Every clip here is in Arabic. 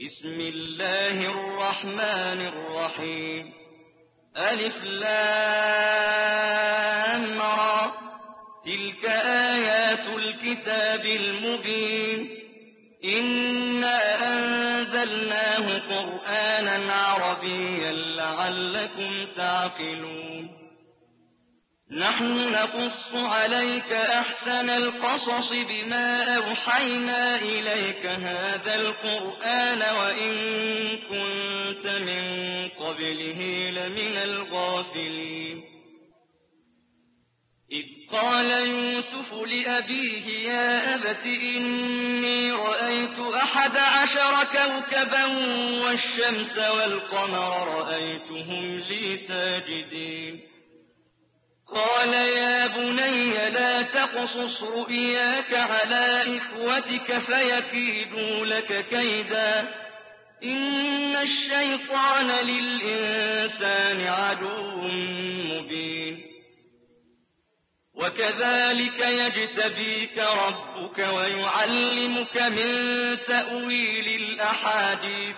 بسم الله الرحمن الرحيم ألف لام را تلك آيات الكتاب المبين إنا أنزلناه قرآنا عربيا لعلكم تعقلون نحن نقص عليك أحسن القصص بما أوحينا إليك هذا القرآن وإن كنت من قبله لمن الغافلين إذ قال يوسف لأبيه يا أبت إني رأيت 11 كوكبا والشمس والقمر رأيتهم لي ساجدين قال يا بني لا تقصص رؤياك على إخوتك فيكيدوا لك كيدا إن الشيطان للإنسان عدو مبين وكذلك يجتبيك ربك ويعلمك من تأويل الأحاديث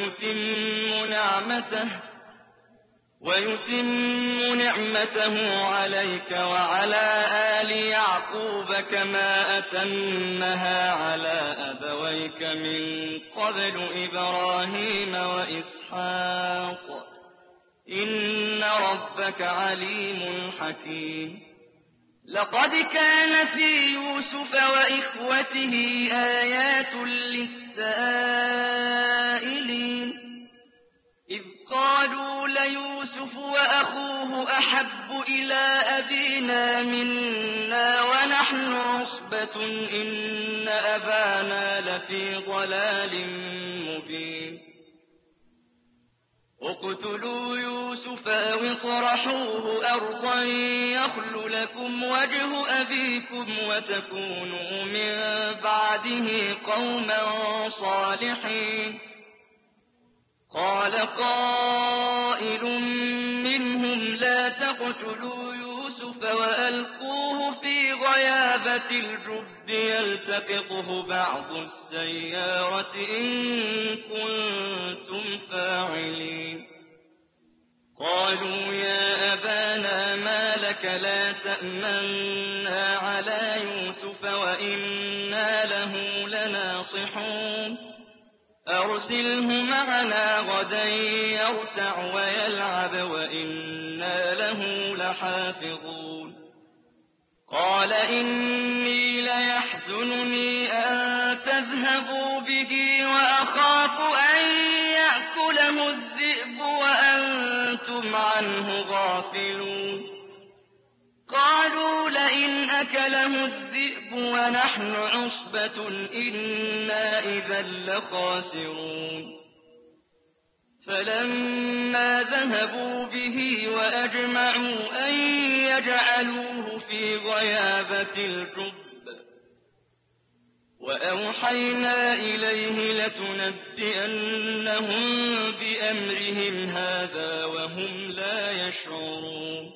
ويتم نعمته عليك وعلى آل يعقوب كما أتمها على أبويك من قبل إبراهيم وإسحاق إن ربك عليم حكيم لقد كان في يوسف وإخوته آيات للسائلين إذ قالوا ليوسف وأخوه أحب إلى أبينا منا ونحن عصبة إن أبانا لفي ضلال مبين اقتلوا يوسف أو اطرحوه أرضا يخل لكم وجه أبيكم وتكونوا من بعده قوما صالحين قال قائل منهم لا تقتلوا يوسف وألقوه في غيابة الجب يلتقطه بعض السيارة إن كنتم فاعلين قالوا يا أبانا ما لك لا تأمنا على يوسف وإنا له لناصحون أرسله معنا غدا يرتع ويلعب وإنا له لحافظون قال إني ليحزنني أن تذهبوا به وأخاف أن يأكله الذئب وأنتم عنه غافلون قالوا لئن أكله الذئب ونحن عصبة إنا إذا لخاسرون فلما ذهبوا به وأجمعوا أن يجعلوه في غيابة الجب وأوحينا إليه لتنبئنهم بأمرهم هذا وهم لا يشعرون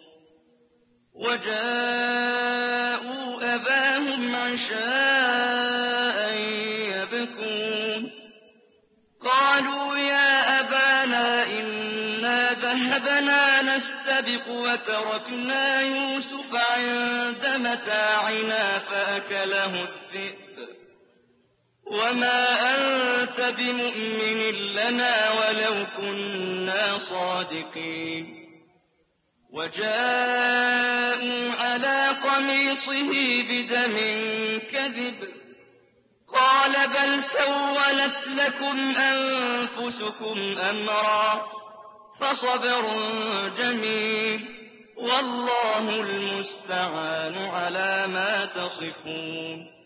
وجاءوا أباهم عشاء يبكون قالوا يا أبانا إنا ذهبنا نستبق وتركنا يوسف عند متاعنا فأكله الذئب وما أنت بمؤمن لنا ولو كنا صادقين وجاءوا على قميصه بدم كذب قال بل سولت لكم أنفسكم أمرا فصبر جميل والله المستعان على ما تصفون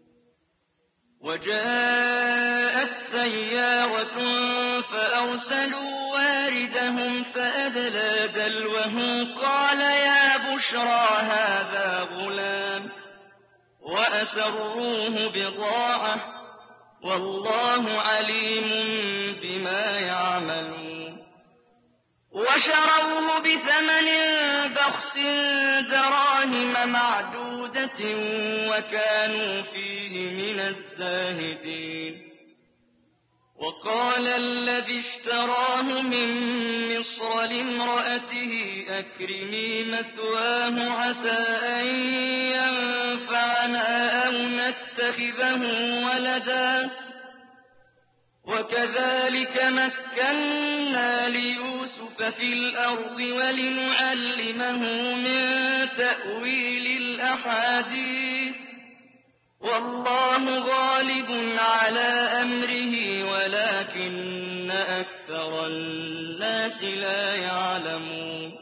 وجاءت سيارة فأرسلوا واردهم فأدلى دلوه قال يا بشرى هذا غلام وأسروه بضاعة والله عليم بما يعملون وشروه بثمن بخس دراهم معدودة وكانوا فيه من الزاهدين وقال قال الذي اشتراه من مصر لامرأته أكرمي مثواه عسى أن ينفعنا أو نتخذه ولدا وكذلك مكنا ليوسف في الأرض ولنعلمه من تأويل الأحاديث والله غالب على أمره ولكن أكثر الناس لا يعلمون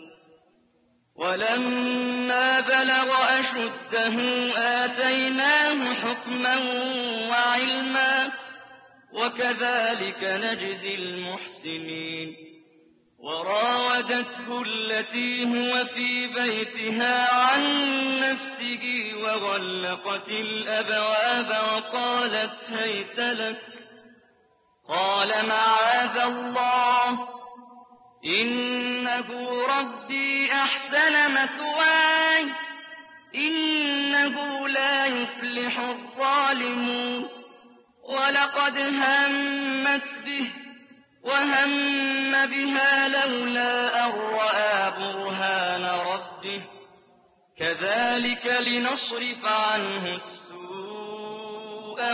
ولما بلغ أشده آتيناه حكما وعلما وكذلك نجزي المحسنين وراودته التي هو في بيتها عن نفسه وغلقت الأبواب وقالت هيت لك قال معاذ الله إنه ربي أحسن مثواي إنه لا يفلح الظالمون ولقد همت به وهم بها لولا أن رأى برهان ربه كذلك لنصرف عنه السوء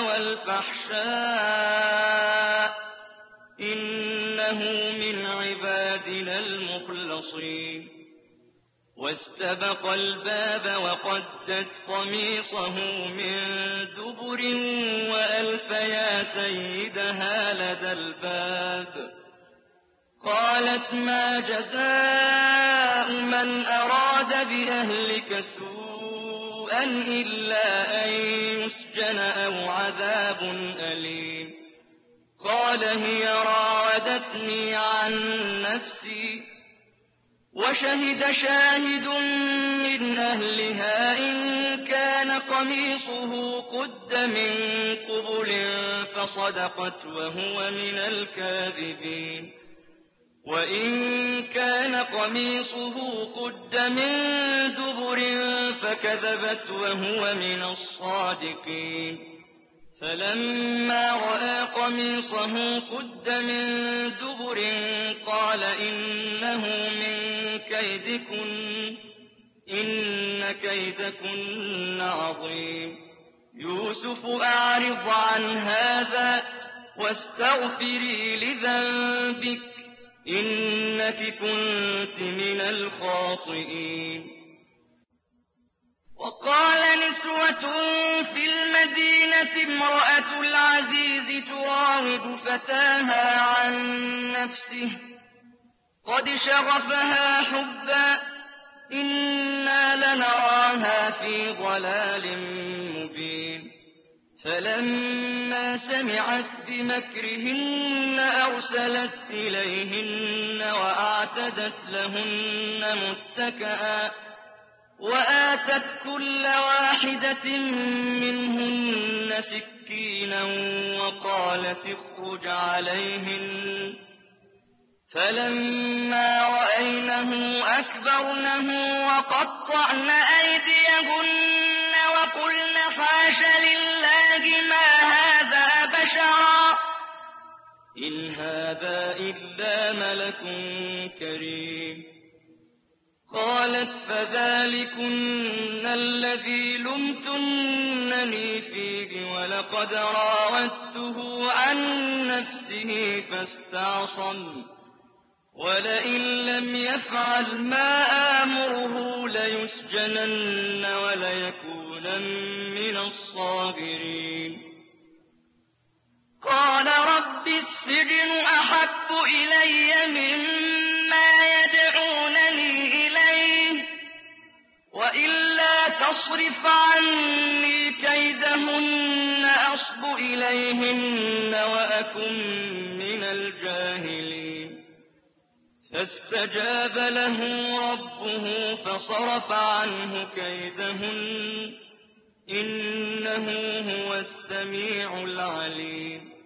والفحشاء إنه من عبادنا المخلصين واستبق الباب وقدت قميصه من دبر وألف يا سيدها لدى الباب قالت ما جزاء من أراد بأهلك سوءا إلا أن يسجن أو عذاب أليم قال هي راودتني عن نفسي وشهد شاهد من أهلها إن كان قميصه قد من قبل فصدقت وهو من الكاذبين وإن كان قميصه قد من دبر فكذبت وهو من الصادقين فلما رأى قميصه قد من دبر قال إنه من كيدكن إن كيدكن عظيم يوسف أعرض عن هذا واستغفري لذنبك إنك كنت من الخاطئين وقال نسوة في المدينة امرأة العزيز تراود فتاها عن نفسه قد شغفها حبا إنا لنراها في ضلال مبين فلما سمعت بمكرهن أرسلت إليهن وأعتدت لهن متكئا وآتت كل واحدة منهن سكينا وقالت اخرج عليهن فلما رأينه أكبرنه وقطعن أيديهن وقلن حاش لله ما هذا بشرا إن هذا إلا ملك كريم قالت فذلكن الذي لمتنني فيه ولقد راودته عن نفسه فاستعصم ولئن لم يفعل ما آمره ليسجنن وليكونن من الصاغرين قال رب السجن أحب إلي مما يدعونني إليه وإلا تصرف عني كيدهن أصب إليهن وأكن من الجاهلين فاستجاب له ربه فصرف عنه كيدهن إنه هو السميع العليم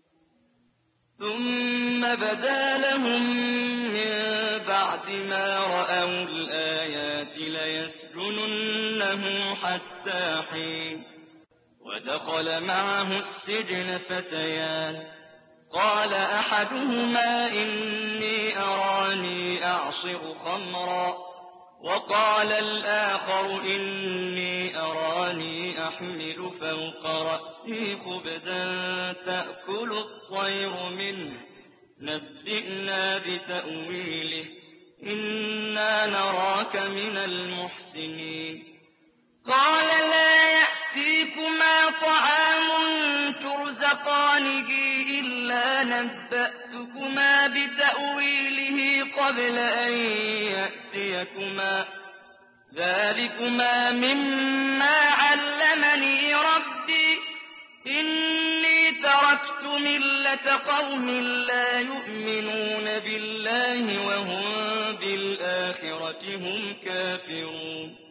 ثم بدا لهم من بعد ما رأوا الآيات ليسجننه حتى حين ودخل معه السجن فتيان قال أحدهما إني أراني أعصر خمرا وقال الآخر إني أراني أحمل فوق رأسي خبزا تأكل الطير منه نبئنا بتأويله إنا نراك من المحسنين قال لا يأتيكما طعام ترزقانه إلا نبأتكما بتأويله قبل أن يأتيكما ذلكما مما علمني ربي إني تركت ملة قوم لا يؤمنون بالله وهم بالآخرة هم كافرون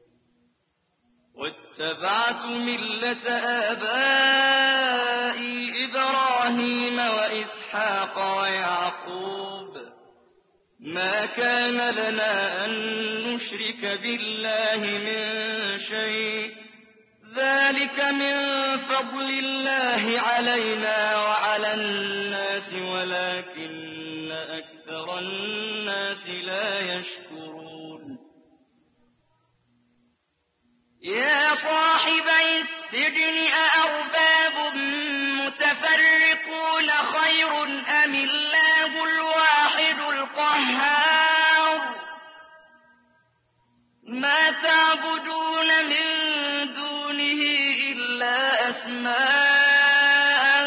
واتبعت ملة آبائي إبراهيم وإسحاق ويعقوب ما كان لنا أن نشرك بالله من شيء ذلك من فضل الله علينا وعلى الناس ولكن أكثر الناس لا يشكرون يا صاحبي السجن أأرباب متفرقون خير أم الله الواحد القهار ما تعبدون من دونه إلا أسماء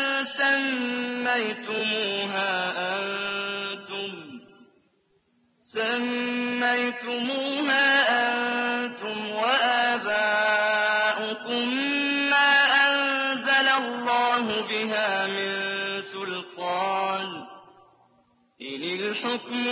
سميتموها أنتم وآباؤكم ما أنزل الله بها من سلطان إن الحكم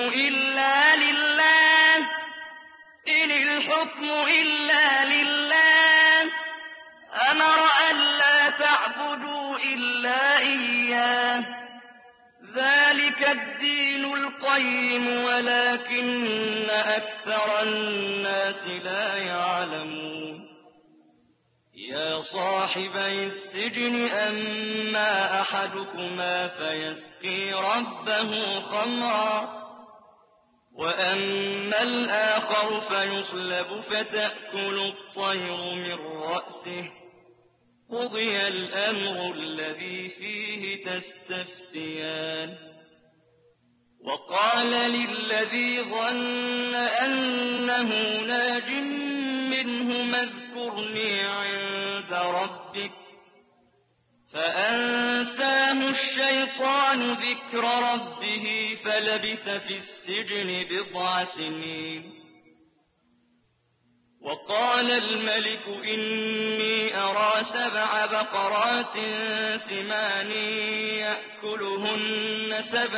إلا لله أمر ألا تعبدوا إلا إياه ذلك الدين القيم ولكن أكثر الناس لا يعلمون يا صاحبي السجن أما أحدكما فيسقي ربه خمرا وأما الآخر فيصلب فتأكل الطير من رأسه قضي الأمر الذي فيه تستفتيان وقال للذي ظن أنه ناج منهما اذكرني عند ربك فأنساه الشيطان ذكر ربه فلبث في السجن بضع سنين وقال الملك إني أرى 7 بقرات سمان يأكلهن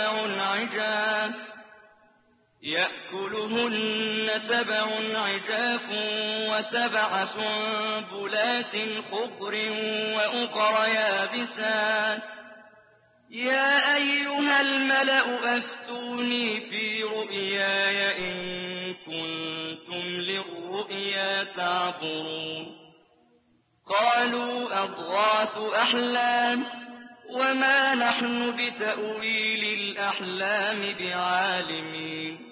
سبع عجاف و7 سنبلات خضر وأخر يابسات يا أيها الملأ أفتوني في رؤياي إن كنتم للرؤيا تعبرون قالوا أضغاث أحلام وما نحن بتأويل الأحلام بعالمين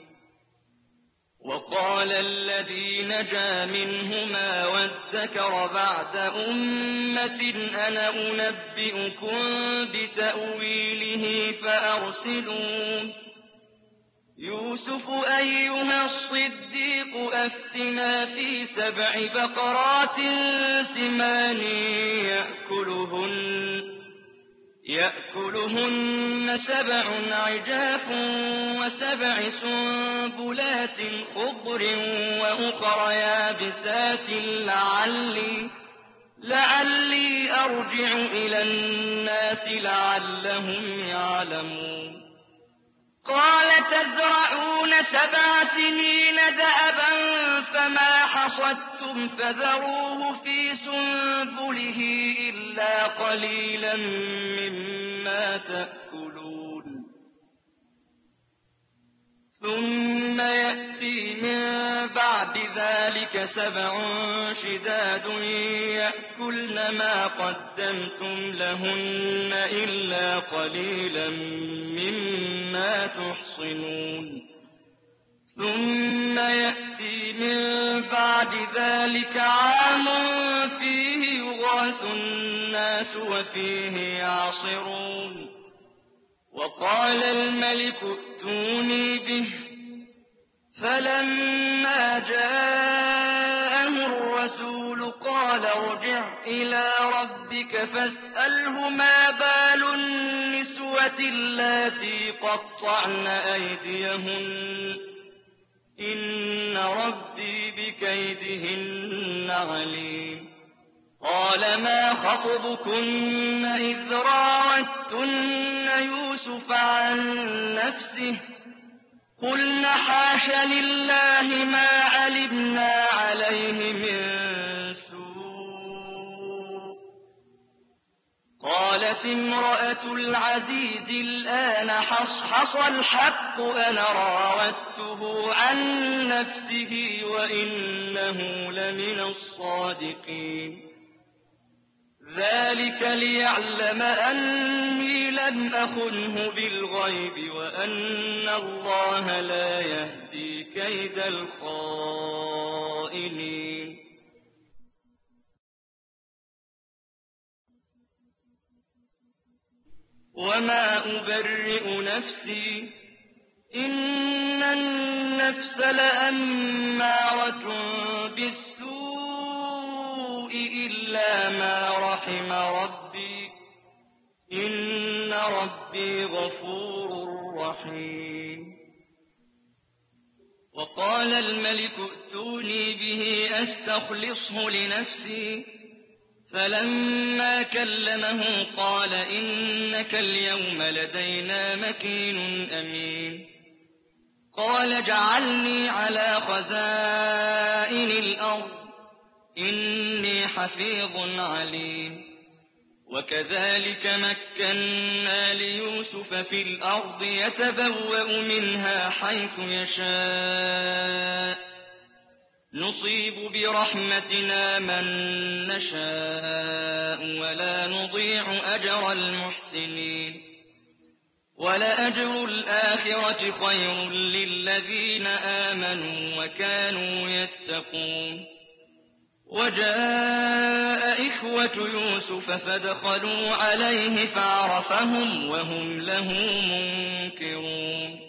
وقال الذي نجا منهما وادكر بعد أمة أنا أنبئكم بتأويله فأرسلون يوسف أيها الصديق أفتنا في 7 بقرات سمان يأكلهن 7 عجاف و7 سنبلات خضر وأخر يابسات لعلي أرجع إلى الناس لعلهم يعلمون قال تزرعون 7 سنين دأبا فما حصدتم فذروه في سنبله إلا قليلا مما تأكلون ثم يأتي من بعد بعد ذلك 7 شداد يأكلن ما قدمتم لهن إلا قليلا مما تحصنون ثم يأتي من بعد ذلك عام فيه يغاث الناس وفيه يعصرون وقال الملك ائتوني به فلما جاءه الرسول قال ارجع إلى ربك فاسأله ما بال النسوة اللاتي قطعن أيديهن إن ربي بكيدهن عليم قال ما خطبكن إذ راوتن يوسف عن نفسه قلن حاش لله ما علمنا عليه من سوء قالت امرأة العزيز الآن حصحص الحق أنا راودته عن نفسه وإنه لمن الصادقين ذلك ليعلم أني لم أخنه بالغيب وأن الله لا يهدي كيد الخائنين وما أبرئ نفسي إن النفس لأمارة بالسوء إلا ما رحم ربي إن ربي غفور رحيم وقال الملك ائتوني به أستخلصه لنفسي فلما كلمه قال إنك اليوم لدينا مكين أمين قال اجعلني على خزائن الأرض إني حفيظ عليم وكذلك مكنا ليوسف في الأرض يتبوأ منها حيث يشاء نصيب برحمتنا من نشاء ولا نضيع أجر المحسنين ولأجر الآخرة خير للذين آمنوا وكانوا يتقون وجاء إخوة يوسف فدخلوا عليه فعرفهم وهم له منكرون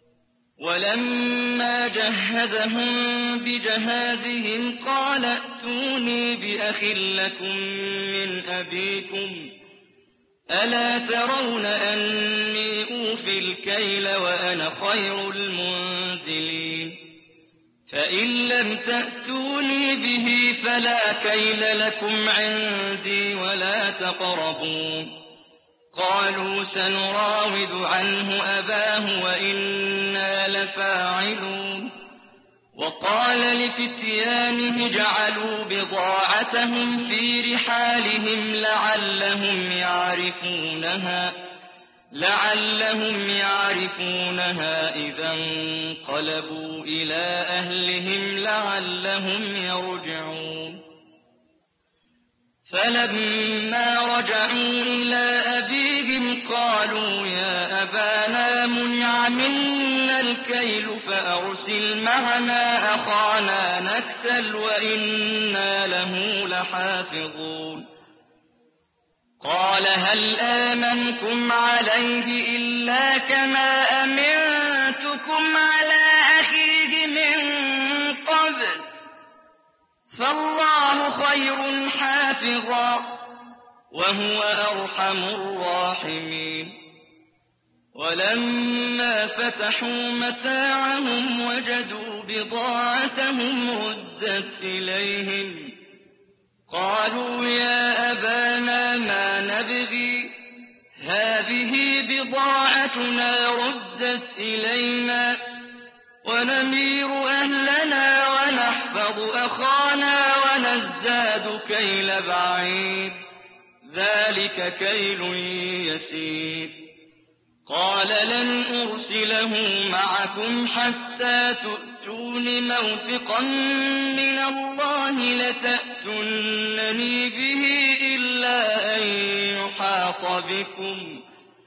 ولما جهزهم بجهازهم قال ائتوني بأخ لكم من أبيكم ألا ترون أني أوفي الكيل وأنا خير المنزلين فإن لم تأتوني به فلا كيل لكم عندي ولا تقربون قالوا سنراود عنه أباه وإنا لفاعلون وقال لفتيانه اجعلوا بضاعتهم في رحالهم لعلهم يعرفونها إذا انقلبوا إلى أهلهم لعلهم يرجعون فلما رجعوا إلى أبيهم قالوا يا أبانا منع منا الكيل فأرسل معنا أخانا نكتل وإنا له لحافظون قال هل آمنكم عليه إلا كما أمنتكم على أخيه من قبل فالله خير حافظا وهو أرحم الراحمين ولما فتحوا متاعهم وجدوا بضاعتهم ردت إليهم قالوا يا أبانا ما نبغي هذه بضاعتنا ردت إلينا ونمير أهلنا ونحفظ أخانا ونزداد كيل بعير ذلك كيل يسير قال لن أرسله معكم حتى تؤتون موثقا من الله لتأتونني به إلا أن يحاط بكم.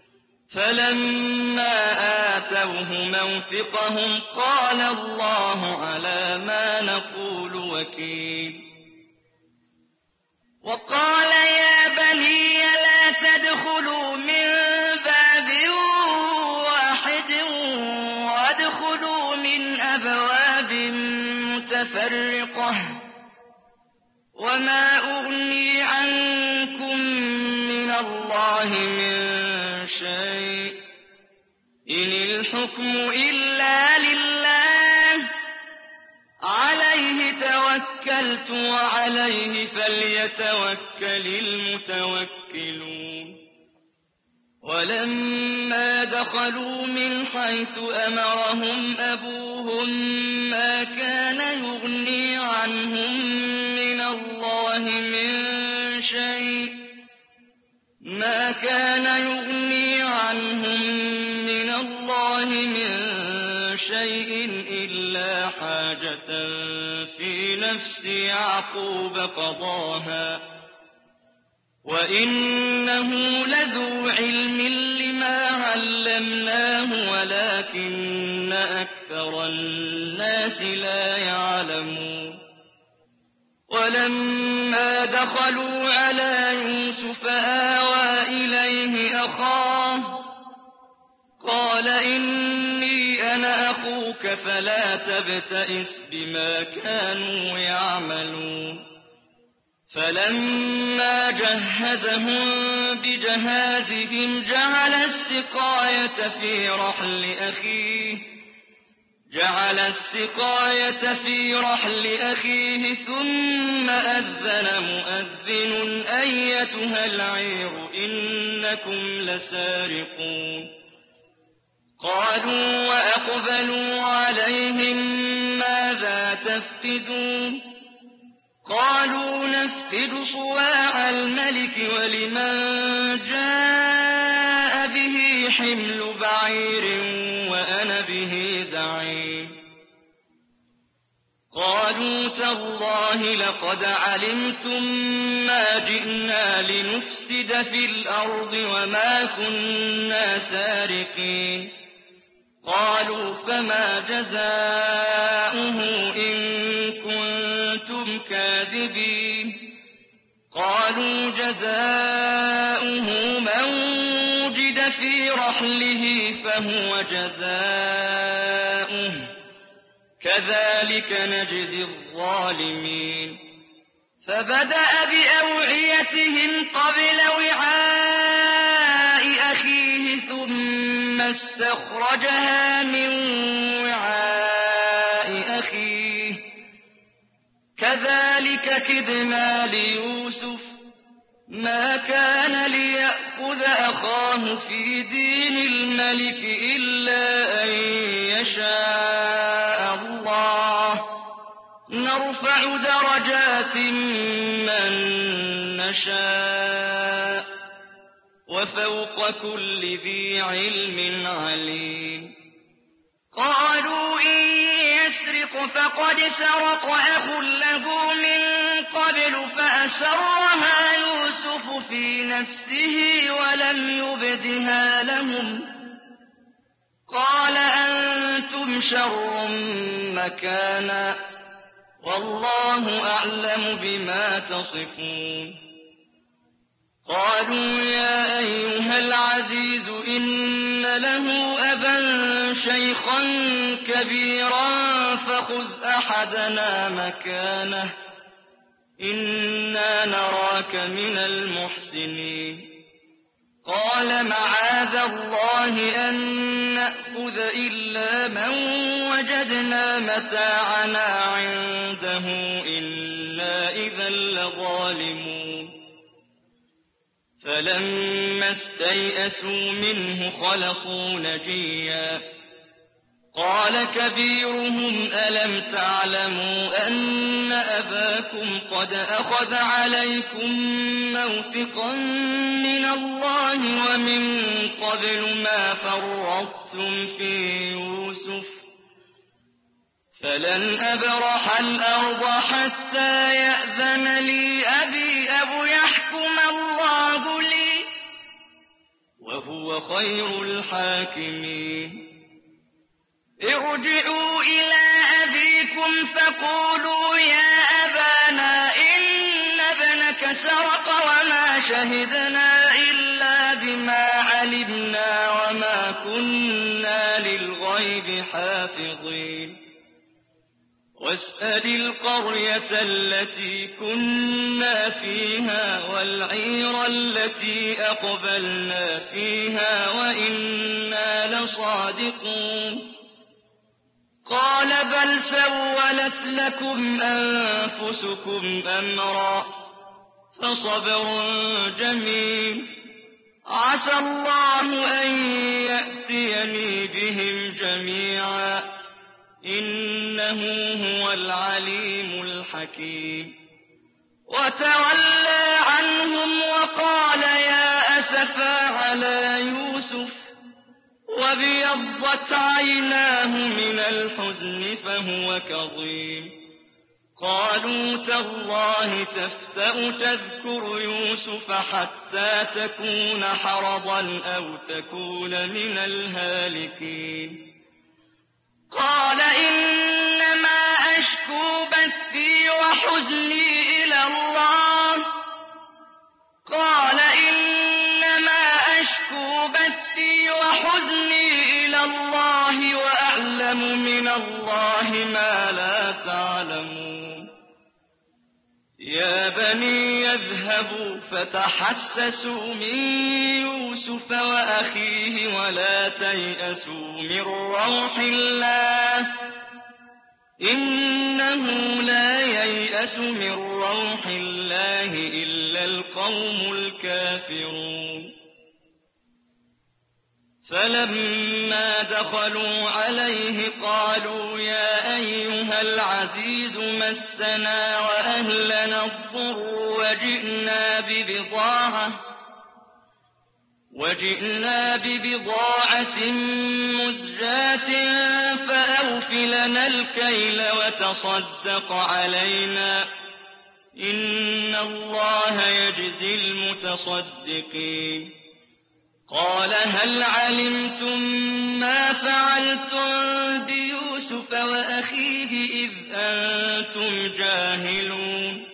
فلما آتوه موثقهم قال الله على ما نقول وكيل. وقال يا بني لا تدخلوا من باب واحد وادخلوا من أبواب متفرقة وما أغني عنكم من الله من شيء إن الحكم إلا لله عليه توكلت وعليه فليتوكل المتوكلون. ولما دخلوا من حيث أمرهم أبوهم ما كان يغني عنهم من الله من شيء إلا حاجة في نفس يعقوب قضاها وإنه لذو علم لما علمناه ولكن أكثر الناس لا يعلمون. ولما دخلوا على يوسف آوى إليه أخاه قال إني أنا أخوك فلا تبتئس بما كانوا يعملون. فلما جهزهم بجهازهم جعل السقاية في رحل أخيه ثم أذن مؤذن أيتها العير إنكم لسارقون. قالوا وأقبلوا عليهم ماذا تفقدون قالوا نفقد صواع الملك ولمن جاء به حمل بعير وأنا به زعيم. قالوا تالله لقد علمتم ما جئنا لنفسد في الأرض وما كنا سارقين. قالوا فما جزاؤه إن كنتم كاذبين. قالوا جزاؤه من وجد في رحله فهو جزاؤه كذلك نجزي الظالمين. فبدأ بأوعيتهم قبل وعاء أخيه ثم استخرجها من وعاء أخيه كذلك كدنا ليوسف ما كان ليأخذ أخاه في دين الملك إلا أن يشاء الله نرفع درجات من نشاء وفوق كل ذي علم عليم. قالوا إن يسرق فقد سرق أخ له من قبل فأسرها يوسف في نفسه ولم يبدها لهم. قال أنتم شر مكانا والله أعلم بما تصفون. قالوا يا أيها العزيز إن له أبا شيخا كبيرا فخذ أحدنا مكانه إنا نراك من المحسنين. قال معاذ الله أن نأخذ إلا من وجدنا متاعنا عنده إنا إذا لظالمون. فلما استيئسوا منه خلصوا نجيا قال كبيرهم ألم تعلموا أن أباكم قد أخذ عليكم موثقا من الله ومن قبل ما فرطتم في يوسف فلن أبرح الأرض حتى يأذن لي أبي أو يحكم الله لي وهو خير الحاكمين ارجعوا إلى أبيكم فقولوا يا أبانا إن ابنك سرق وما شهدنا إلا بما علمنا وما كنا للغيب حافظين واسأل القرية التي كنا فيها والعير التي أقبلنا فيها وإنا لصادقون قال بل سولت لكم أنفسكم أمرا فصبر جميل عسى الله أن يأتيني بهم جميعا إنه هو العليم الحكيم وتولى عنهم وقال يا أسفا على يوسف وابيضت عيناه من الحزن فهو كظيم قالوا تالله تفتأ تذكر يوسف حتى تكون حرضا أو تكون من الهالكين قال إنما أشكو بثي وحزني إلى الله وأعلم من الله ما لا تعلمون يا بني يذهبوا فتحسسوا من يوسف وأخيه ولا تيأسوا من روح الله إنه لا ييأس من روح الله إلا القوم الكافرون فلما دخلوا عليه قالوا يا أيها العزيز مسنا وأهلنا الضر وجئنا ببضاعة مزجاة فأوف لنا الكيل وتصدق علينا إن الله يجزي المتصدقين قال هل علمتم ما فعلتم بيوسف وأخيه إذ أنتم جاهلون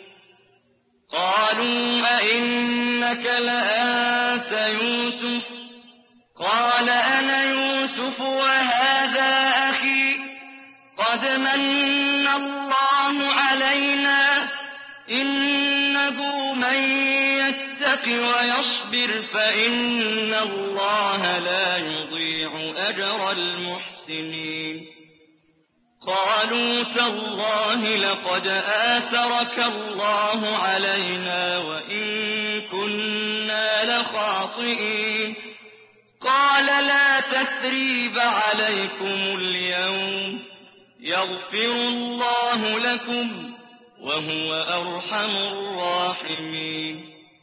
قالوا أئنك لأنت يوسف قال أنا يوسف وهذا أخي قد من الله علينا إنه من يتق ويصبر فإن الله لا يضيع أجر المحسنين قالوا تالله لقد آثرك الله علينا وإن كنا لخاطئين قال لا تثريب عليكم اليوم يغفر الله لكم وهو أرحم الراحمين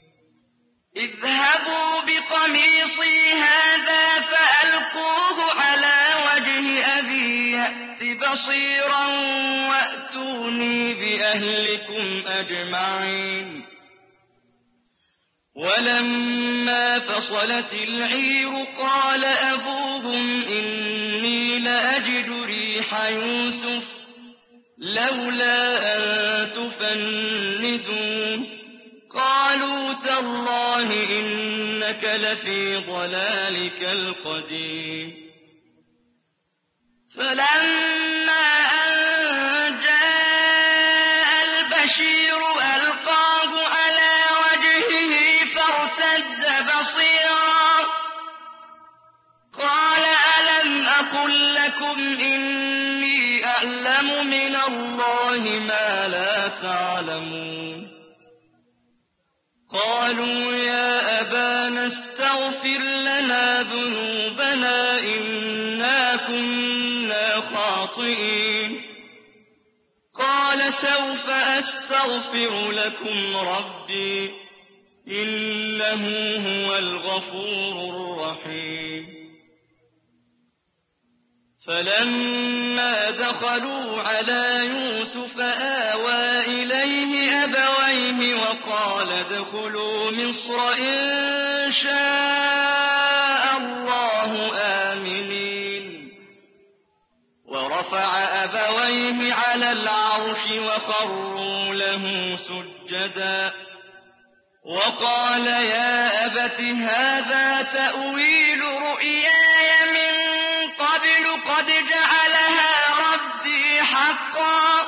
اذهبوا بقميصي هذا فألقوه على وجه أبي يأت بصيرا وأتوني بأهلكم أجمعين ولما فصلت العير قال أبوهم إني لأجد ريح يوسف لولا أن تفندون قالوا تالله إنك لفي ضلالك القديم فلما أن جاء البشير ألقاه على وجهه فارتد بصيرا قال ألم أقل لكم إني أعلم من الله ما لا تعلمون قالوا يا أبانا استغفر لنا ذنوبنا إنا كنا خاطئين قال سوف أستغفر لكم ربي إنه هو الغفور الرحيم فلما دخلوا على يوسف آوى إليه أبويه وقال ادخلوا مصر إن شاء الله آمنين ورفع أبويه على العرش وخروا له سجدا وقال يا أبت هذا تأويل رؤياي من قبل قد جعلها ربي حقا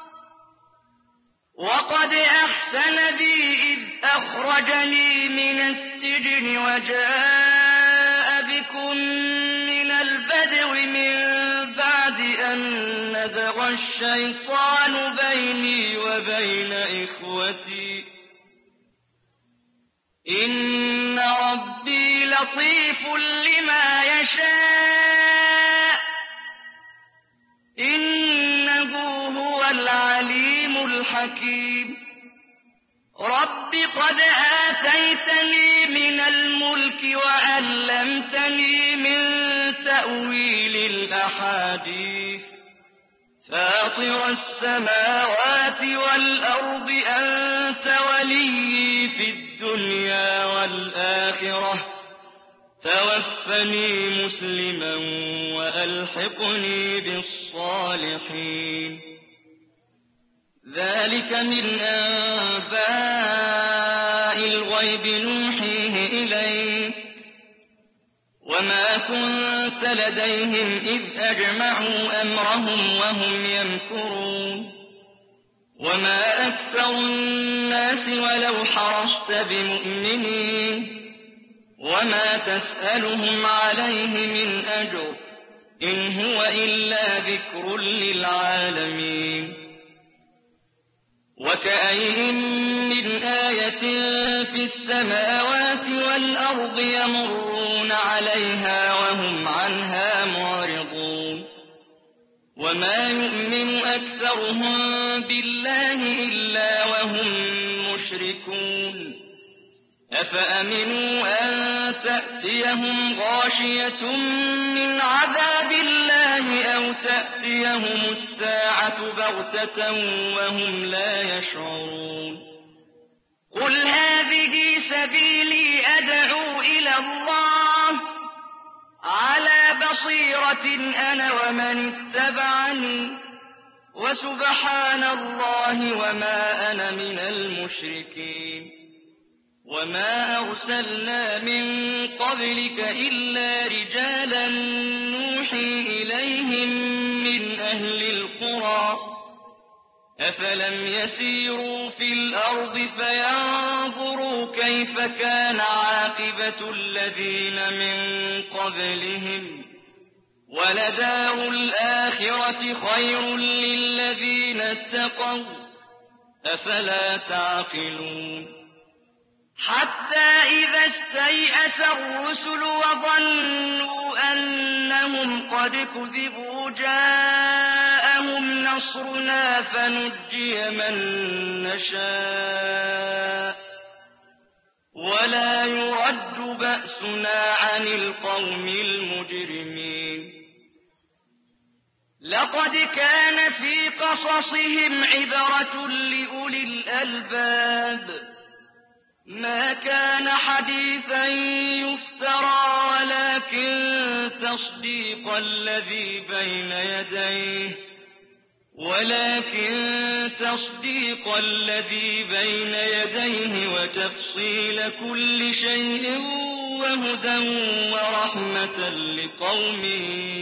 وقد أحسن بي إذ أخرجني من السجن وجاء بكم من البدو من بعد أن نزغ الشيطان بيني وبين إخوتي إن ربي لطيف لما يشاء إنه هو العليم الحكيم رب قد آتيتني من الملك وعلمتني من تأويل الأحاديث فاطر السماوات والأرض أنت وليي في الدنيا والآخرة توفني مسلما وألحقني بالصالحين ذلك من أنباء الغيب نوحيه إليك وما كنت لديهم إذ أجمعوا أمرهم وهم يمكرون وما أكثر الناس ولو حرصت بمؤمنين وما تسألهم عليه من أجر إن هو إلا ذكر للعالمين وكأين من آية في السماوات والأرض يمرون عليها وهم عنها معرضون وما يؤمن أكثرهم بالله إلا وهم مشركون أفأمنوا أن تأتيهم غاشية من عذاب الله أو تأتيهم الساعة بغتة وهم لا يشعرون قل هذه سبيلي أدعو إلى الله على بصيرة أنا ومن اتبعني وسبحان الله وما أنا من المشركين وما أرسلنا من قبلك إلا رجالا نوحي إليهم من أهل القرى أفلم يسيروا في الأرض فينظروا كيف كان عاقبة الذين من قبلهم ولدار الآخرة خير للذين اتقوا أفلا تعقلون حتى إذا استيأس الرسل وظنوا أنهم قد كذبوا جاءهم نصرنا فنجي من نشاء ولا يرد بأسنا عن القوم المجرمين لقد كان في قصصهم عبرة لأولي الألباب ما كان حديثا يفترى ولكن تصديق الذي بين يديه وتفصيل كل شيء وهدى ورحمة لقوم